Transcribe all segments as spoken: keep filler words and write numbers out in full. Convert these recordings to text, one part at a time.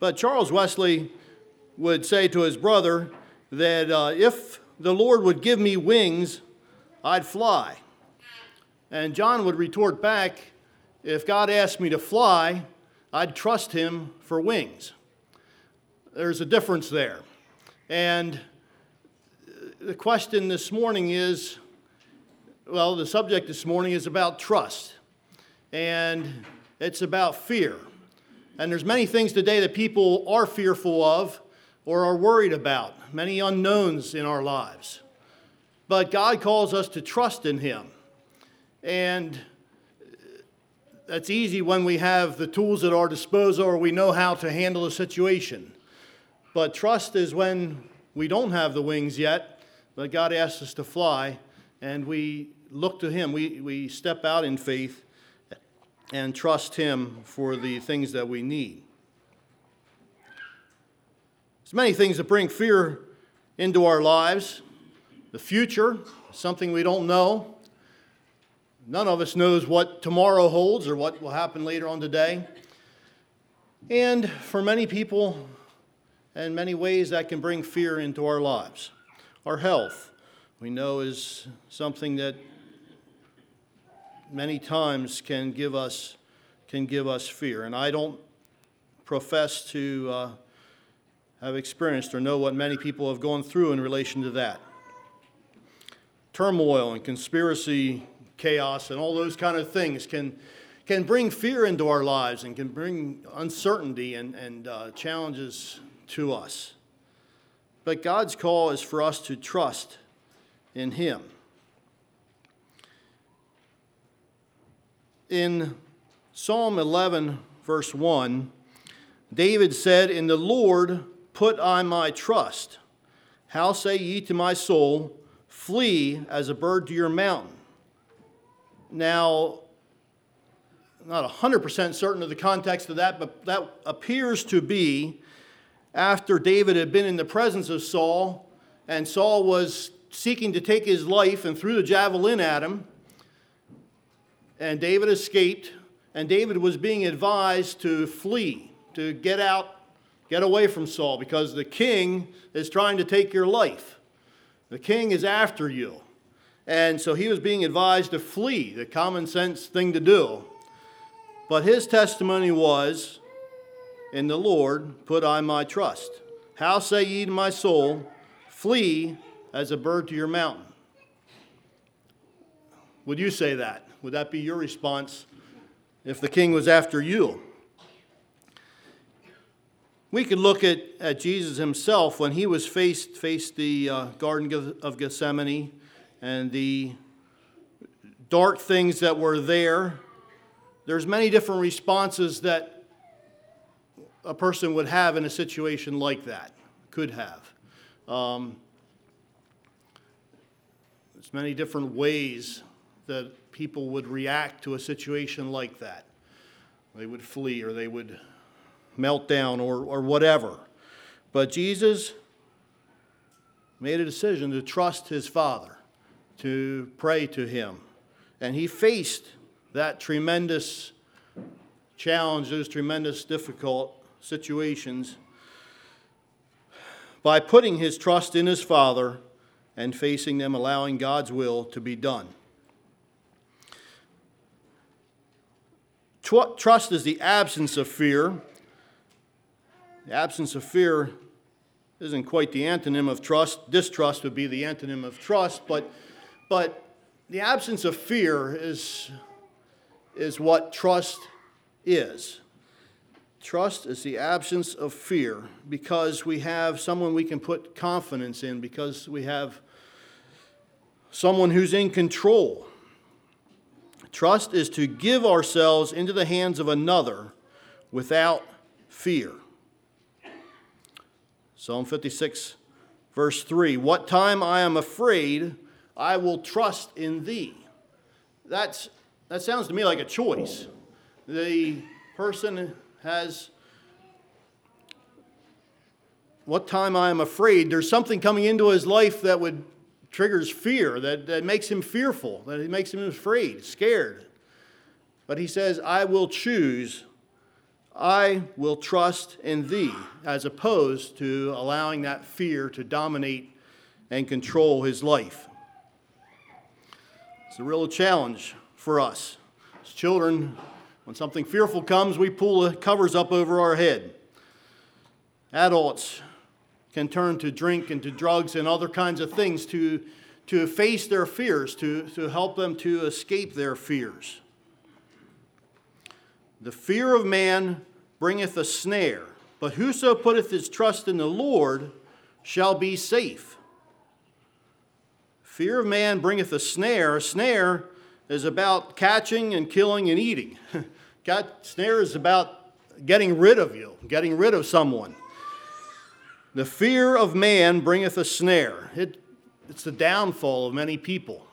But Charles Wesley would say to his brother that uh, if the Lord would give me wings, I'd fly. And John would retort back, if God asked me to fly, I'd trust him for wings. There's a difference there. And the question this morning is, well, the subject this morning is about trust. And it's about fear. And there's many things today that people are fearful of or are worried about, many unknowns in our lives. But God calls us to trust in him. And that's easy when we have the tools at our disposal or we know how to handle a situation. But trust is when we don't have the wings yet, but God asks us to fly, and we look to him. We, we step out in faith and trust him for the things that we need. There's many things that bring fear into our lives. The future, something we don't know. None of us knows what tomorrow holds or what will happen later on today. And for many people, in many ways, that can bring fear into our lives. Our health, we know, is something that many times can give us can give us fear. And I don't profess to uh, have experienced or know what many people have gone through in relation to that. Turmoil and conspiracy, chaos, and all those kind of things can can bring fear into our lives and can bring uncertainty and, and uh, challenges to us. But God's call is for us to trust in him. In Psalm eleven, verse one, David said, "In the Lord put I my trust. How say ye to my soul, flee as a bird to your mountain?" Now, not one hundred percent certain of the context of that, but that appears to be after David had been in the presence of Saul, and Saul was seeking to take his life and threw the javelin at him, and David escaped, and David was being advised to flee, to get out, get away from Saul, because the king is trying to take your life. The king is after you. And so he was being advised to flee, the common sense thing to do. But his testimony was, "In the Lord put I my trust. How say ye to my soul, flee as a bird to your mountain?" Would you say that? Would that be your response if the king was after you? We could look at, at Jesus himself when he was faced, faced the uh, Garden of Gethsemane and the dark things that were there. There's many different responses that a person would have in a situation like that, could have. Um, there's many different ways that people would react to a situation like that. They would flee or they would melt down or, or whatever. But Jesus made a decision to trust his Father, to pray to him. And he faced that tremendous challenge, those tremendous difficult situations by putting his trust in his Father and facing them, allowing God's will to be done. Trust is the absence of fear. The absence of fear isn't quite the antonym of trust. Distrust would be the antonym of trust, but but the absence of fear is, is what trust is. Trust is the absence of fear because we have someone we can put confidence in, because we have someone who's in control. Trust is to give ourselves into the hands of another without fear. Psalm fifty-six, verse three, "What time I am afraid, I will trust in thee." That's, that sounds to me like a choice. The person has, what time I am afraid, there's something coming into his life that would triggers fear, that, that makes him fearful, that it makes him afraid, scared. But he says, I will choose, I will trust in thee, as opposed to allowing that fear to dominate and control his life. It's a real challenge for us. As children, when something fearful comes, we pull the covers up over our head. Adults can turn to drink and to drugs and other kinds of things to, to face their fears, to, to help them to escape their fears. The fear of man bringeth a snare, but whoso putteth his trust in the Lord shall be safe. Fear of man bringeth a snare. A snare is about catching and killing and eating. Got, snare is about getting rid of you, getting rid of someone. The fear of man bringeth a snare. It, it's the downfall of many people.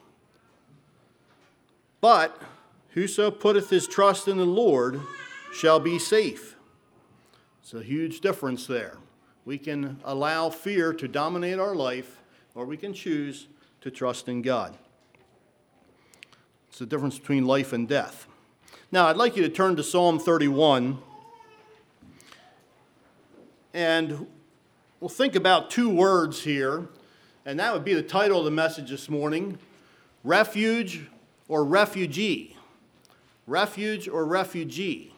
But whoso putteth his trust in the Lord shall be safe. It's a huge difference there. We can allow fear to dominate our life, or we can choose to trust in God. It's the difference between life and death. Now, I'd like you to turn to Psalm thirty-one, and we'll think about two words here, and that would be the title of the message this morning: refuge or refugee. Refuge or refugee.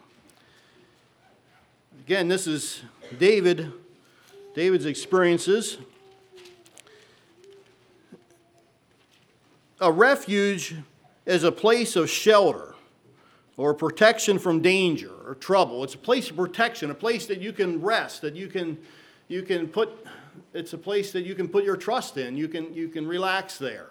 Again, this is David, David's experiences. A refuge is a place of shelter or protection from danger or trouble. It's a place of protection, a place that you can rest, that you can you can put it's a place that you can put your trust in. You can you can relax there.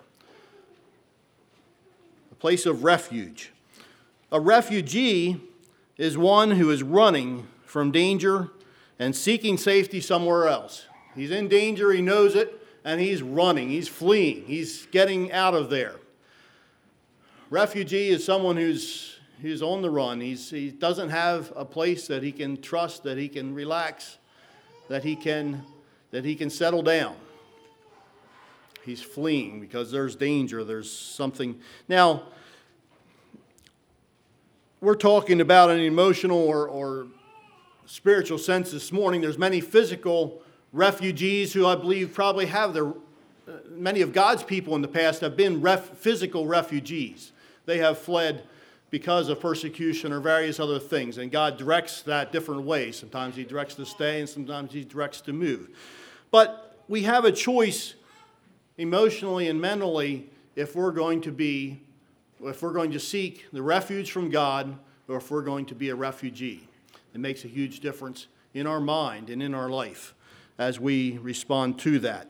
A place of refuge. A refugee is one who is running from danger and seeking safety somewhere else. He's in danger, he knows it, and he's running, he's fleeing, he's getting out of there. Refugee is someone who's who's on the run. He's, he doesn't have a place that he can trust, that he can relax, that he can that he can settle down. He's fleeing because there's danger, there's something. Now, we're talking about an emotional or, or spiritual sense this morning. There's many physical refugees who I believe probably have their, uh, many of God's people in the past have been ref, physical refugees. They have fled because of persecution or various other things, and God directs that different ways. Sometimes he directs to stay and sometimes he directs to move. But we have a choice emotionally and mentally if we're going to be, if we're going to seek the refuge from God or if we're going to be a refugee. It makes a huge difference in our mind and in our life as we respond to that.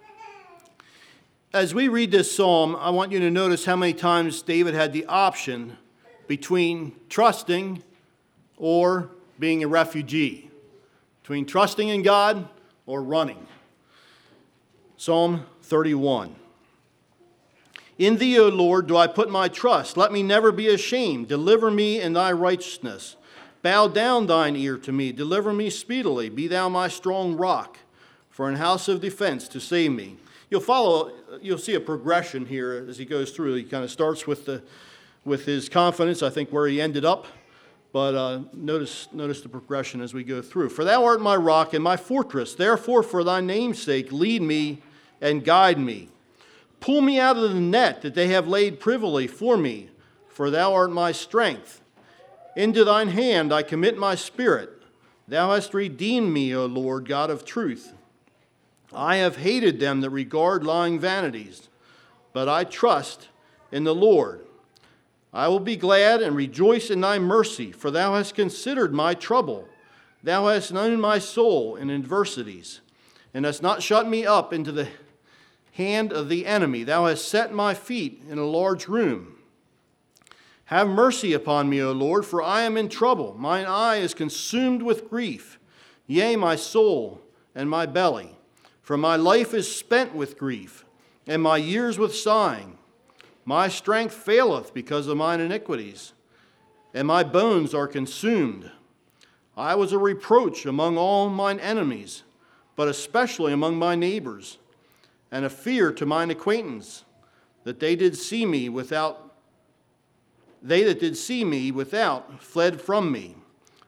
As we read this psalm, I want you to notice how many times David had the option between trusting or being a refugee, between trusting in God or running. Psalm thirty-one. In thee, O Lord, do I put my trust. Let me never be ashamed. Deliver me in thy righteousness. Bow down thine ear to me. Deliver me speedily. Be thou my strong rock, for an house of defense to save me. You'll follow, you'll see a progression here as he goes through. He kind of starts with the with his confidence, I think, where he ended up. But uh, notice, notice the progression as we go through. For thou art my rock and my fortress. Therefore, for thy name's sake, lead me and guide me. Pull me out of the net that they have laid privily for me, for thou art my strength. Into thine hand I commit my spirit. Thou hast redeemed me, O Lord, God of truth. I have hated them that regard lying vanities, but I trust in the Lord. I will be glad and rejoice in thy mercy, for thou hast considered my trouble. Thou hast known my soul in adversities, and hast not shut me up into the hand of the enemy. Thou hast set my feet in a large room. Have mercy upon me, O Lord, for I am in trouble. Mine eye is consumed with grief, yea, my soul and my belly. For my life is spent with grief, and my years with sighing. My strength faileth because of mine iniquities, and my bones are consumed. I was a reproach among all mine enemies, but especially among my neighbors, and a fear to mine acquaintance, that they did see me without, they that did see me without fled from me.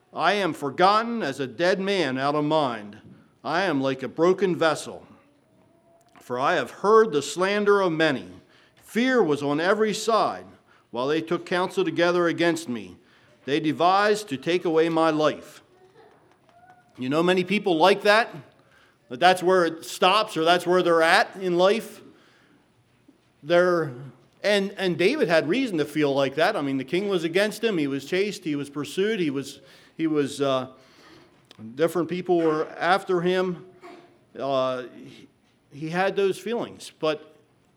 I am forgotten as a dead man out of mind. I am like a broken vessel. For I have heard the slander of many. Fear was on every side, while they took counsel together against me. They devised to take away my life. You know many people like that? That that's where it stops, or that's where they're at in life. They're, and, and David had reason to feel like that. I mean, the king was against him. He was chased. He was pursued. He was, he was uh, different people were after him. Uh, he, he had those feelings. But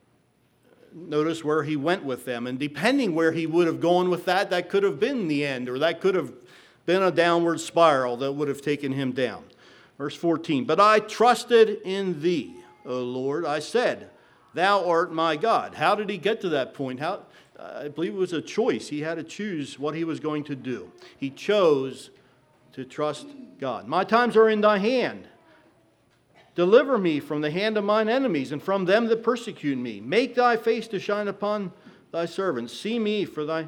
notice where he went with them. And depending where he would have gone with that, that could have been the end, or that could have been a downward spiral that would have taken him down. Verse fourteen, but I trusted in thee, O Lord. I said, thou art my God. How did he get to that point? How, I believe it was a choice. He had to choose what he was going to do. He chose to trust God. My times are in thy hand. Deliver me from the hand of mine enemies and from them that persecute me. Make thy face to shine upon thy servants. See me for thy,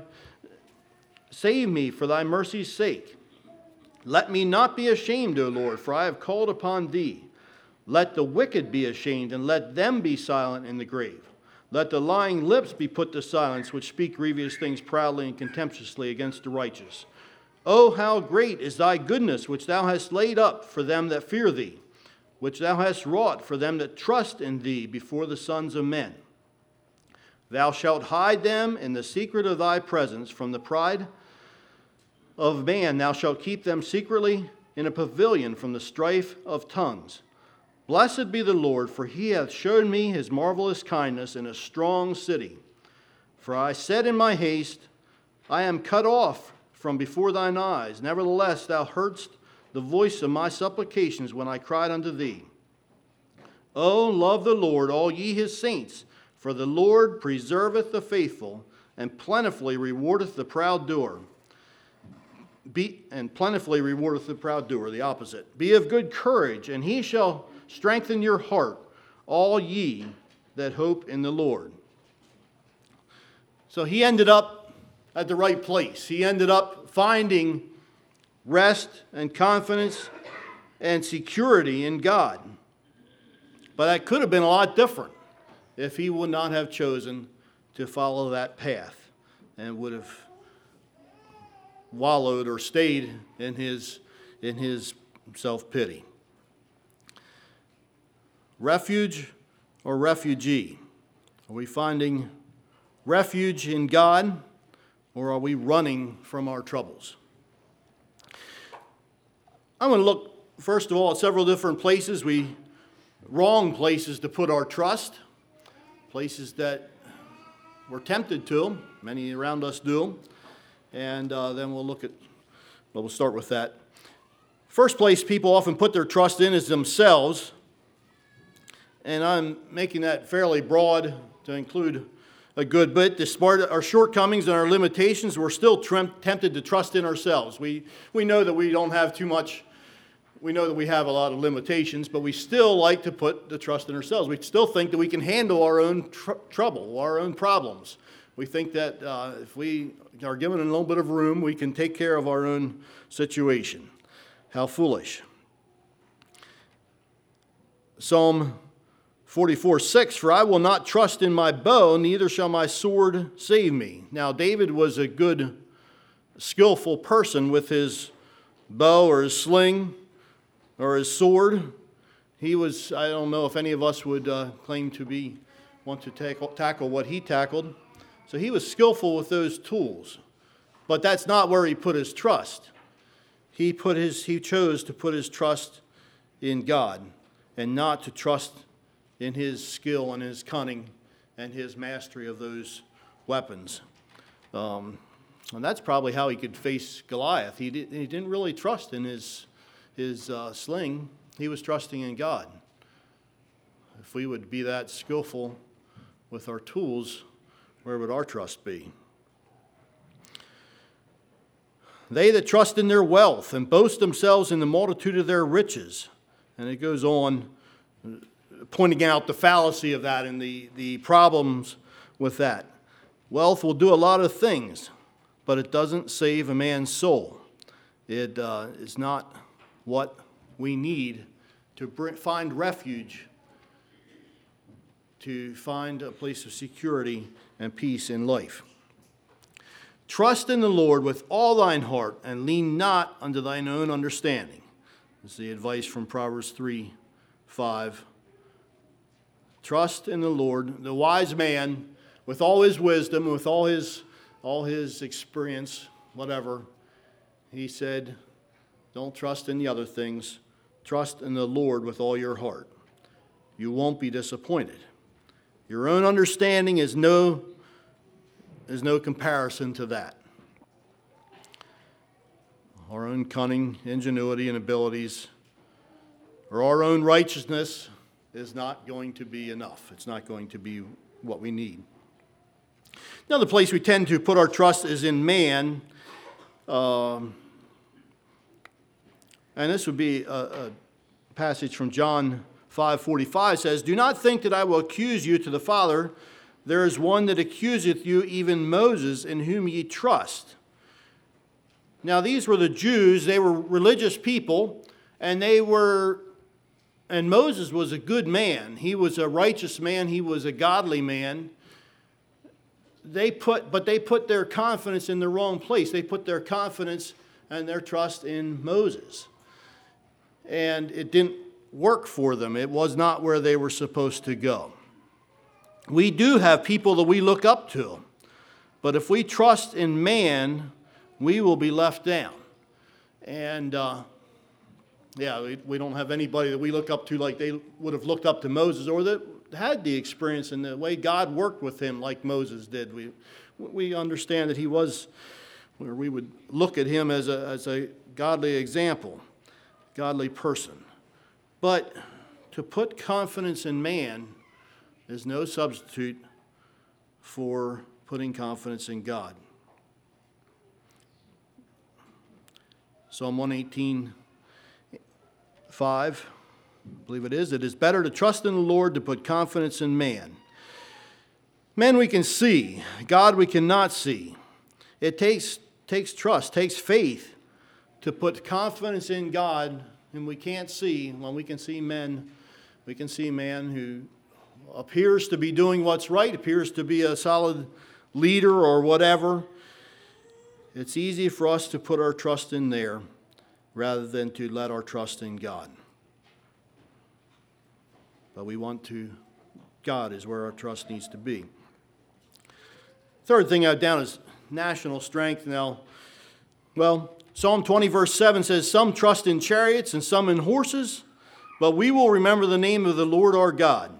save me for thy mercy's sake. Let me not be ashamed, O Lord, for I have called upon thee. Let the wicked be ashamed, and let them be silent in the grave. Let the lying lips be put to silence, which speak grievous things proudly and contemptuously against the righteous. O how great is thy goodness, which thou hast laid up for them that fear thee, which thou hast wrought for them that trust in thee before the sons of men. Thou shalt hide them in the secret of thy presence from the pride of man. Thou shalt keep them secretly in a pavilion from the strife of tongues. Blessed be the Lord, for he hath showed me his marvelous kindness in a strong city. For I said in my haste, I am cut off from before thine eyes. Nevertheless, thou heardst the voice of my supplications when I cried unto thee. O love the Lord, all ye his saints, for the Lord preserveth the faithful, and plentifully rewardeth the proud doer. Be, and plentifully rewardeth the proud doer, the opposite. Be of good courage, and he shall strengthen your heart, all ye that hope in the Lord. So he ended up at the right place. He ended up finding rest and confidence and security in God. But that could have been a lot different if he would not have chosen to follow that path and would have wallowed or stayed in his, in his self-pity. Refuge or refugee? Are we finding refuge in God, or are we running from our troubles? I'm going to look, first of all, at several different places, we wrong places to put our trust, places that we're tempted to, many around us do, and uh, then we'll look at, well, we'll start with that. First place people often put their trust in is themselves, and I'm making that fairly broad to include a good bit. Despite our shortcomings and our limitations, we're still tempted to trust in ourselves. We, we know that we don't have too much, we know that we have a lot of limitations, but we still like to put the trust in ourselves. We still think that we can handle our own tr- trouble, our own problems. We think that uh, if we are given a little bit of room, we can take care of our own situation. How foolish. Psalm forty-four six, for I will not trust in my bow, neither shall my sword save me. Now, David was a good, skillful person with his bow or his sling or his sword. He was, I don't know if any of us would uh, claim to be, want to tackle, tackle what he tackled. So he was skillful with those tools. But that's not where he put his trust. He put his, he chose to put his trust in God and not to trust in his skill and his cunning and his mastery of those weapons. Um, and that's probably how he could face Goliath. He, did, he didn't really trust in his, his uh, sling. He was trusting in God. If we would be that skillful with our tools, where would our trust be? They that trust in their wealth and boast themselves in the multitude of their riches. And it goes on pointing out the fallacy of that and the, the problems with that. Wealth will do a lot of things, but it doesn't save a man's soul. It uh, is not what we need to bring, find refuge, to find a place of security and peace in life. Trust in the Lord with all thine heart, and lean not unto thine own understanding. This is the advice from Proverbs three, five. Trust in the Lord. The wise man, with all his wisdom, with all his, all his experience, whatever, he said, don't trust in the other things. Trust in the Lord with all your heart. You won't be disappointed. Your own understanding is no, is no comparison to that. Our own cunning, ingenuity, and abilities, or our own righteousness is not going to be enough. It's not going to be what we need. Another place we tend to put our trust is in man. Um, and this would be a, a passage from John five forty-five says, do not think that I will accuse you to the Father. There is one that accuseth you, even Moses, in whom ye trust. Now these were the Jews. They were religious people, and they were, and Moses was a good man. He was a righteous man. He was a godly man. They put, but they put their confidence in the wrong place. They put their confidence and their trust in Moses. And it didn't work for them. It was not where they were supposed to go. We do have people that we look up to, but if we trust in man, we will be left down. And uh, yeah, we, we don't have anybody that we look up to like they would have looked up to Moses, or that had the experience in the way God worked with him like Moses did. We we understand that he was, where we would look at him as a as a godly example, godly person. But to put confidence in man is no substitute for putting confidence in God. Psalm one eighteen, five, I believe it is. It is better to trust in the Lord to put confidence in man. Men we can see, God we cannot see. It takes, takes trust, takes faith to put confidence in God, and we can't see. When we can see men, we can see man who appears to be doing what's right, appears to be a solid leader or whatever. It's easy for us to put our trust in there rather than to let our trust in God. But we want to, God is where our trust needs to be. Third thing I have down is national strength. Now, well, Psalm twenty verse seven says, some trust in chariots and some in horses, but we will remember the name of the Lord our God.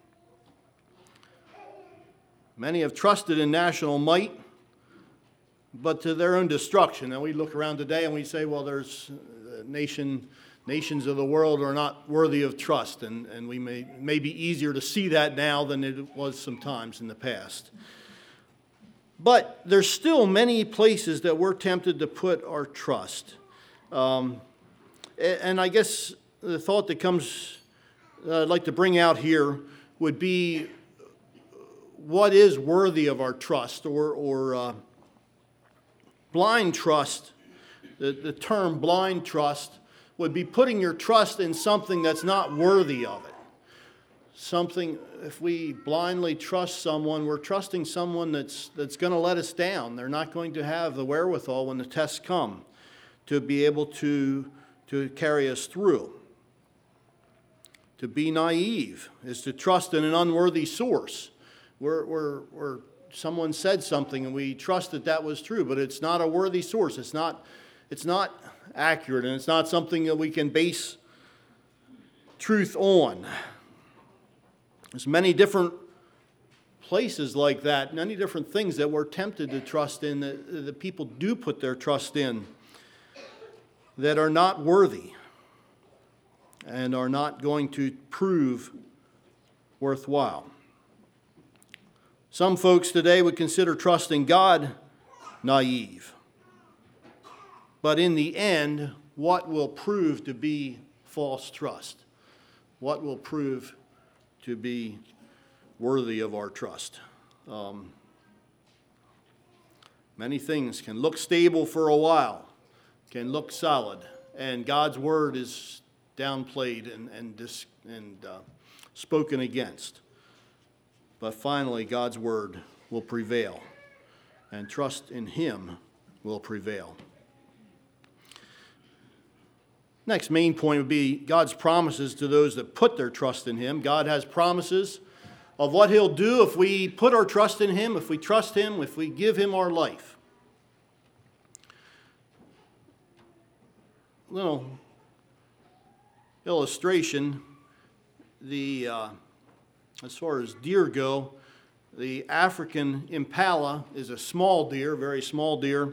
Many have trusted in national might, but to their own destruction. And we look around today and we say, well, there's uh, nation, nations of the world are not worthy of trust. And, and we may, may be easier to see that now than it was sometimes in the past. But there's still many places that we're tempted to put our trust. Um, and I guess the thought that comes, uh, I'd like to bring out here would be what is worthy of our trust, or, or uh, blind trust. The, the term blind trust would be putting your trust in something that's not worthy of it. Something, if we blindly trust someone, we're trusting someone that's that's going to let us down. They're not going to have the wherewithal when the tests come to be able to, to carry us through. To be naive is to trust in an unworthy source. We're, we're, we're, someone said something and we trust that that was true, but it's not a worthy source. It's not, it's not accurate, and it's not something that we can base truth on. There's many different places like that, many different things that we're tempted to trust in, that, that people do put their trust in, that are not worthy and are not going to prove worthwhile. Some folks today would consider trusting God naive. But in the end, what will prove to be false trust? What will prove to be worthy of our trust? Um, many things can look stable for a while, can look solid, and God's word is downplayed and, and, dis, and uh, spoken against. But finally, God's word will prevail, and trust in him will prevail. Next main point would be God's promises to those that put their trust in him. God has promises of what he'll do if we put our trust in him, if we trust him, if we give him our life. Little illustration, the uh, as far as deer go, the African impala is a small deer, very small deer.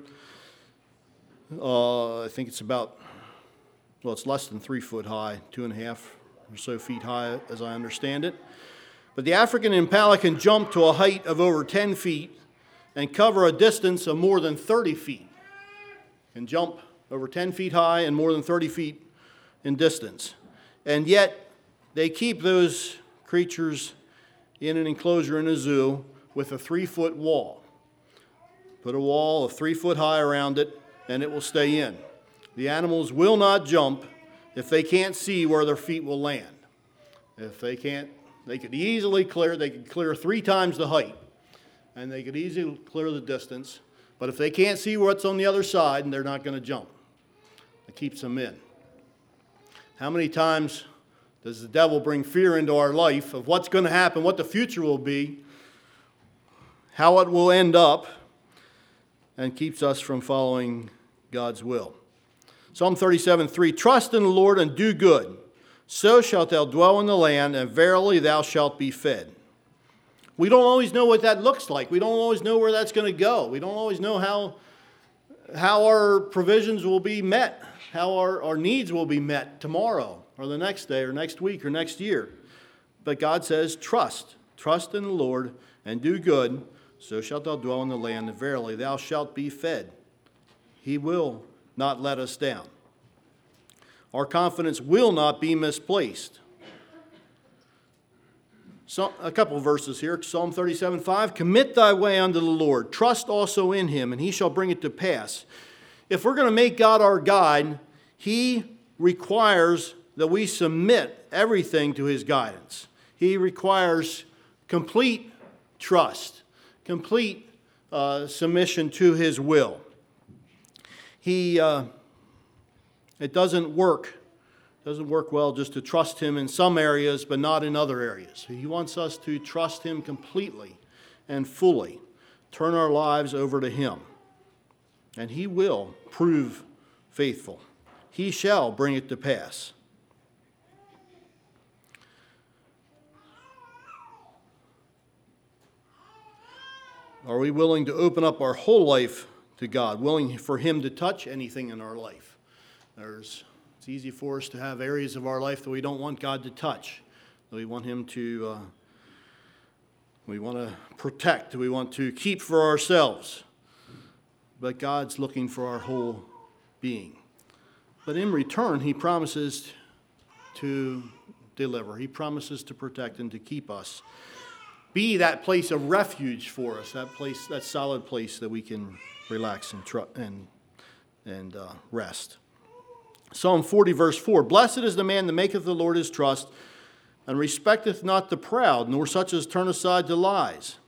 Uh, I think it's about, well, it's less than three foot high, two and a half or so feet high, as I understand it. But the African impala can jump to a height of over ten feet and cover a distance of more than thirty feet. Can jump over ten feet high and more than thirty feet in distance. And yet, they keep those creatures in an enclosure in a zoo with a three-foot wall. Put a wall of three foot high around it, and it will stay in. The animals will not jump if they can't see where their feet will land. If they can't, they could easily clear, they could clear three times the height, and they could easily clear the distance. But if they can't see what's on the other side, they're not going to jump. It keeps them in. How many times does the devil bring fear into our life of what's going to happen, what the future will be, how it will end up, and keeps us from following God's will? Psalm thirty-seven three, trust in the Lord and do good, so shalt thou dwell in the land, and verily thou shalt be fed. We don't always know what that looks like. We don't always know where that's going to go. We don't always know how, how our provisions will be met, how our, our needs will be met tomorrow or the next day or next week or next year. But God says, trust. Trust in the Lord and do good, so shalt thou dwell in the land, and verily thou shalt be fed. He will not let us down. Our confidence will not be misplaced. So, a couple of verses here. Psalm thirty-seven five, commit thy way unto the Lord. Trust also in him, and he shall bring it to pass. If we're going to make God our guide, he requires that we submit everything to his guidance. He requires complete trust, complete uh, submission to his will. He, uh, it doesn't work. Doesn't work well just to trust him in some areas, but not in other areas. He wants us to trust him completely and fully, turn our lives over to him, and he will prove faithful. He shall bring it to pass. Are we willing to open up our whole life to God, willing for him to touch anything in our life? There's It's easy for us to have areas of our life that we don't want God to touch, that we want him to, uh, we want to protect, we want to keep for ourselves. But God's looking for our whole being. But in return, he promises to deliver. He promises to protect and to keep us. Be that place of refuge for us, that place, that solid place that we can relax and tr- and, and uh, rest. Psalm forty, verse four, blessed is the man that maketh the Lord his trust, and respecteth not the proud, nor such as turn aside to lies.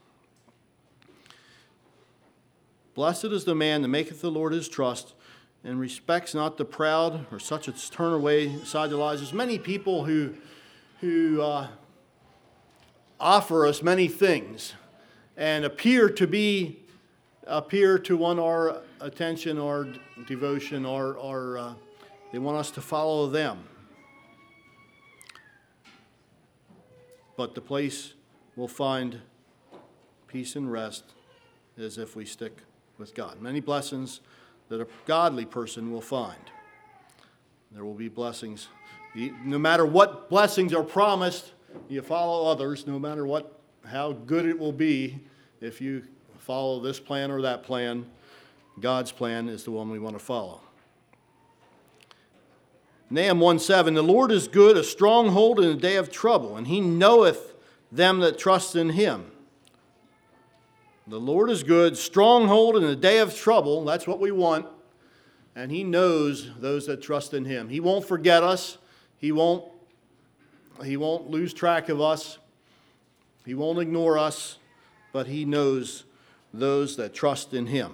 Blessed is the man that maketh the Lord his trust, and respects not the proud, or such as turn away aside to lies. There's many people who, who uh, offer us many things, and appear to be, appear to want our attention, our devotion, our, our uh, they want us to follow them. But the place we'll find peace and rest is if we stick with God. Many blessings that a godly person will find. There will be blessings. No matter what blessings are promised, you follow others, no matter what, how good it will be, if you follow this plan or that plan, God's plan is the one we want to follow. Nahum one seven, the Lord is good, a stronghold in the day of trouble, and he knoweth them that trust in him. The Lord is good, stronghold in the day of trouble, that's what we want. and he knows those that trust in him. He won't forget us. He won't, he won't lose track of us. He won't ignore us, but he knows those that trust in him.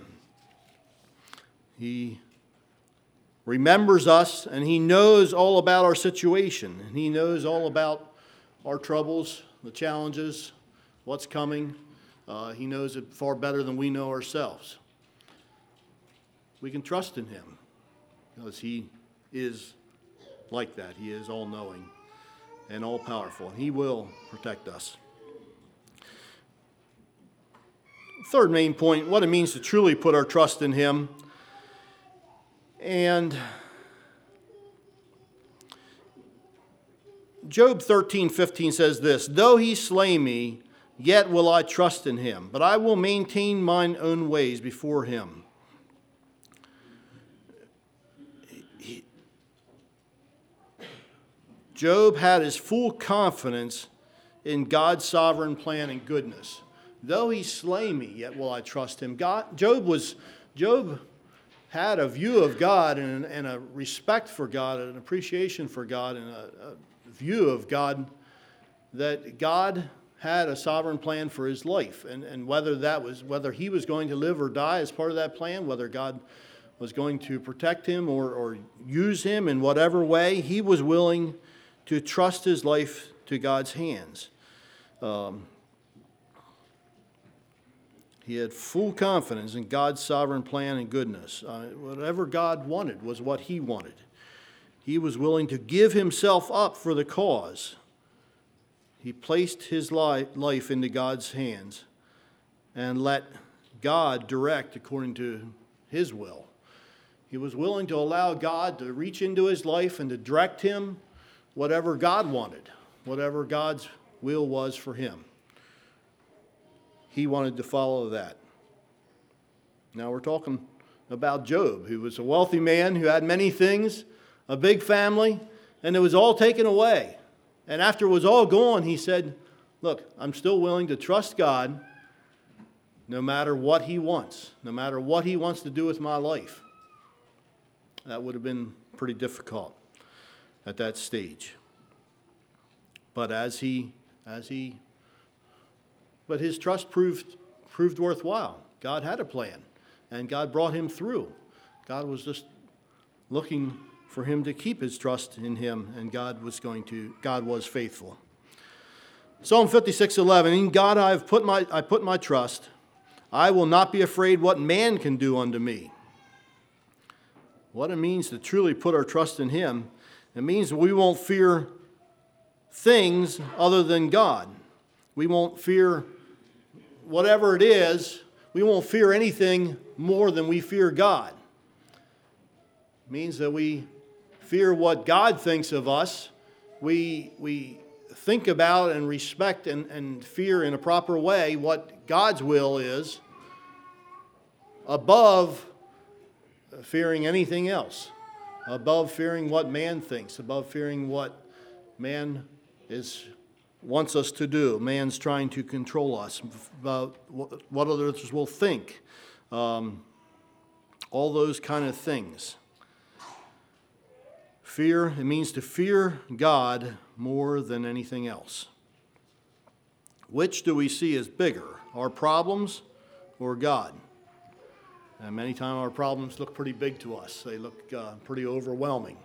He remembers us, and he knows all about our situation. And he knows all about our troubles, the challenges, what's coming. Uh, he knows it far better than we know ourselves. We can trust in him because he is like that. He is all-knowing and all-powerful, and he will protect us. Third main point, what it means to truly put our trust in him. And Job thirteen fifteen says this, "Though he slay me, yet will I trust in him, but I will maintain mine own ways before him." He, Job had his full confidence in God's sovereign plan and goodness. Though he slay me, yet will I trust him. God, Job was, Job had a view of God and, and a respect for God, and an appreciation for God, and a, a view of God, that God had a sovereign plan for his life. And, and whether that was, whether he was going to live or die as part of that plan, whether God was going to protect him or, or use him in whatever way, he was willing to trust his life to God's hands. Um, He had full confidence in God's sovereign plan and goodness. Uh, whatever God wanted was what he wanted. He was willing to give himself up for the cause. He placed his li- life into God's hands and let God direct according to his will. He was willing to allow God to reach into his life and to direct him whatever God wanted, whatever God's will was for him. He wanted to follow that. Now we're talking about Job, who was a wealthy man who had many things, a big family, and it was all taken away. And after it was all gone, he said, look, I'm still willing to trust God no matter what he wants, no matter what he wants to do with my life. That would have been pretty difficult at that stage. But as he, as he But his trust proved proved worthwhile. God had a plan, and God brought him through. God was just looking for him to keep his trust in him, and God was going to. God was faithful. Psalm fifty-six eleven. In God I have put my I put my trust. I will not be afraid what man can do unto me. What it means to truly put our trust in him, it means we won't fear things other than God. We won't fear whatever it is. We won't fear anything more than we fear God. It means that we fear what God thinks of us. We, we think about and respect and, and fear in a proper way what God's will is above fearing anything else, above fearing what man thinks, above fearing what man is wants us to do. Man's trying to control us, about what others will think, um, all those kind of things. Fear, it means to fear God more than anything else. Which do we see as bigger, our problems or God? And many times our problems look pretty big to us. They look uh, pretty overwhelming.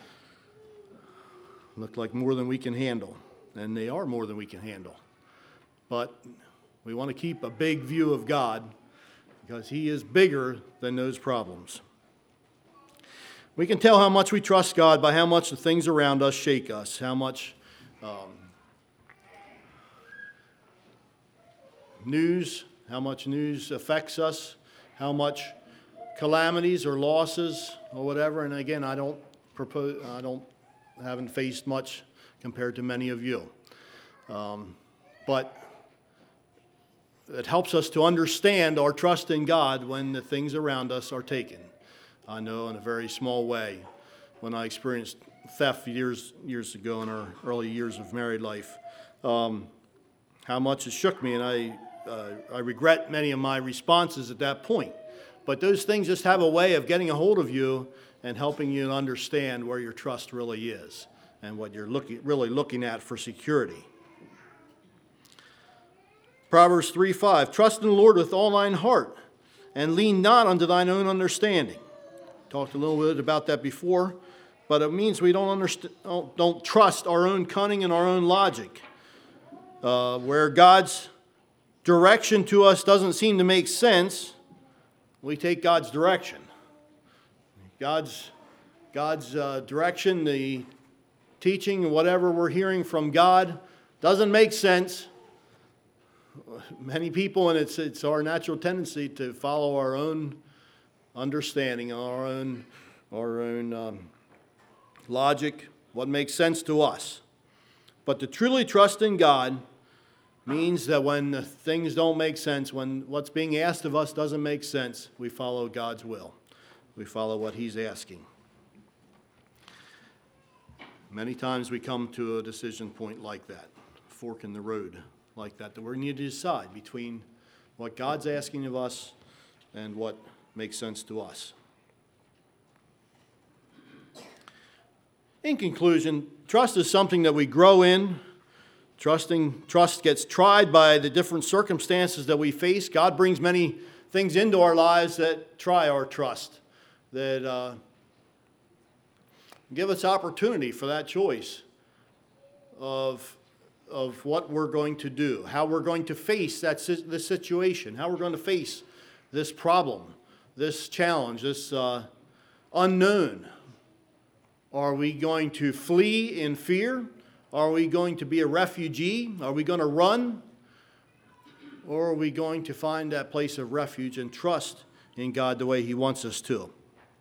Look like more than we can handle. And they are more than we can handle. But we want to keep a big view of God because he is bigger than those problems. We can tell how much we trust God by how much the things around us shake us, how much um, news, how much news affects us, how much calamities or losses or whatever. And again, I don't propose, I don't, haven't faced much compared to many of you. Um, but it helps us to understand our trust in God when the things around us are taken. I know in a very small way, when I experienced theft years years ago in our early years of married life, um, how much it shook me, and I uh, I regret many of my responses at that point. But those things just have a way of getting a hold of you and helping you understand where your trust really is and what you're looking, really looking at for security. Proverbs three five, trust in the Lord with all thine heart, and lean not unto thine own understanding. Talked a little bit about that before, but it means we don't, understand, don't, don't trust our own cunning and our own logic. Uh, where God's direction to us doesn't seem to make sense, we take God's direction. God's, God's uh, direction, the teaching, whatever we're hearing from God, doesn't make sense. Many people, and it's, it's our natural tendency to follow our own understanding, our own, our own um, logic, what makes sense to us. But to truly trust in God means that when things don't make sense, when what's being asked of us doesn't make sense, we follow God's will. We follow what He's asking. Many times we come to a decision point like that, a fork in the road like that, that we need to decide between what God's asking of us and what makes sense to us. In conclusion, trust is something that we grow in. Trusting, trust gets tried by the different circumstances that we face. God brings many things into our lives that try our trust, that uh, give us opportunity for that choice of, of what we're going to do, how we're going to face that this situation, how we're going to face this problem, this challenge, this uh, unknown. Are we going to flee in fear? Are we going to be a refugee? Are we going to run? Or are we going to find that place of refuge and trust in God the way He wants us to?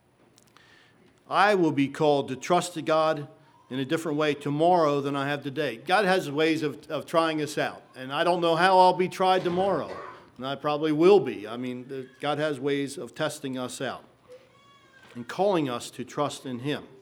I will be called to trust God in a different way tomorrow than I have today. God has ways of, of trying us out, and I don't know how I'll be tried tomorrow, and I probably will be. I mean, God has ways of testing us out and calling us to trust in Him.